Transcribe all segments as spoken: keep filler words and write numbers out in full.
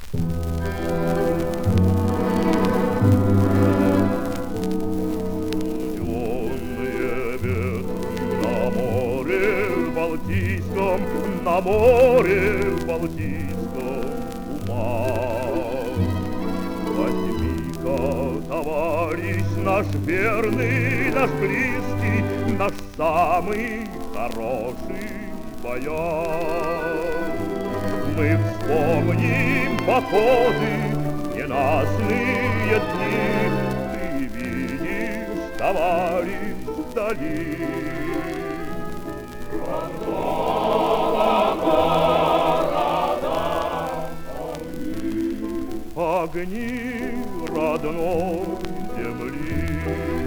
Балтийском, на море Балтийском туман. Возьми-ка, товарищ, наш верный, наш близкий, наш самый хороший баян. Мы вспомним походы, ненастные дни. Ты видишь, товарищ, вдали огни родной земли.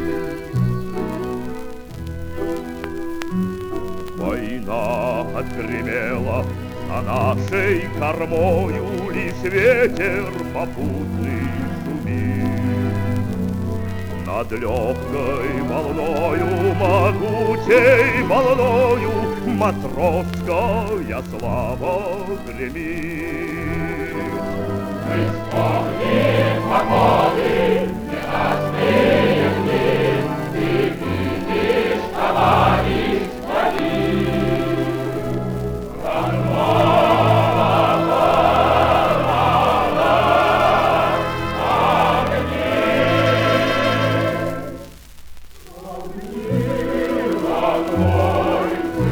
Война отгремела, за нашей кормою лишь ветер попутный шумит. Над легкой волною, могучей волною матросская слава гремит. Мы вспомним походы, ненастные дни. Ты видишь, товарищ, вдали родного города огни. Огни родной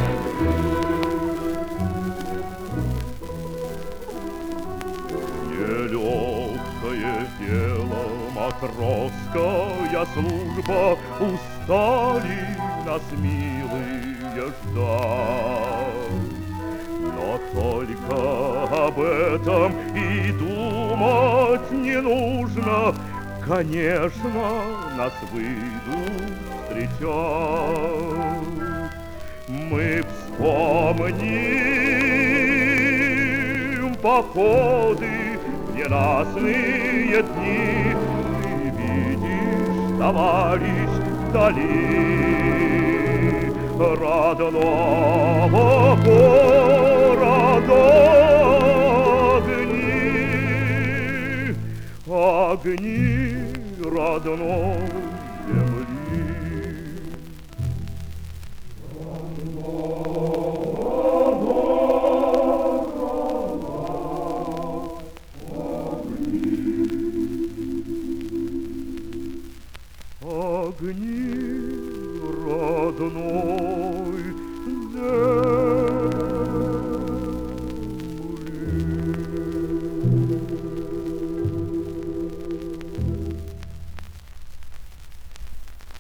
Нелегкое дело, матросская служба, устали нас, милые, ждать. Но только об этом и думать не нужно. Конечно, нас выйдут встречать. Мы вспомним походы, ненастные дни. Ты видишь, товарищ, вдали родного города огни, огни.